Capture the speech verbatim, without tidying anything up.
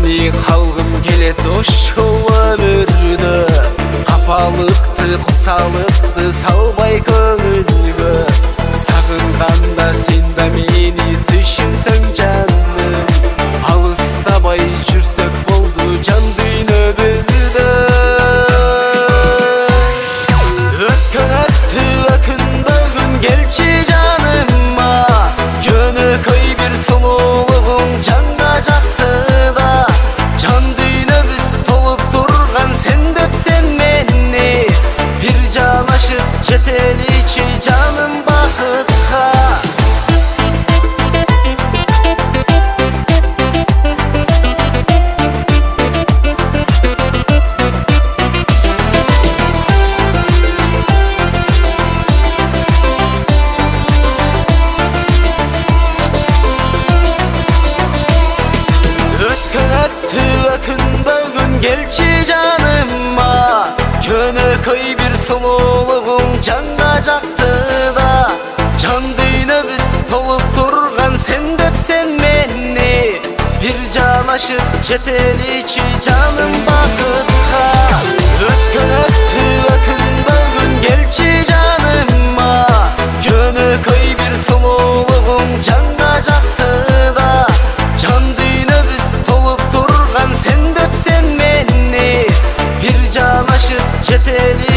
Seni kalgım gelet oşulardı. Kapalıktı, kusalıktı, salbay köngülgü. Sagınganda sen de meni düşünsen canım. Alısta bay жүрсек болду жан дүйнөбүздө. Өткөн өттү өкүн бөгүн келчи жаныма. Жөнөкөй бир сулуулугуң жанга жакты да. Жан дүйнөбүз толуп турган сен деп сен мени. Бир жанашып жетеличи жаным бакытка. Gelçi canıma, jönököy bir sululuğun canга жакты да. Жан дүйнөбүз толуп турган сен деп сен мени. Бир жанашып жетеличи жаным бакытка. Өткөн өттү өкүн бөгүн келчи жаныма. Жөнөкөй бир сулуулугуң жанга жакты да. Жан дүйнөбүз толуп турган сен деп сен мени. Bir canashıp жетели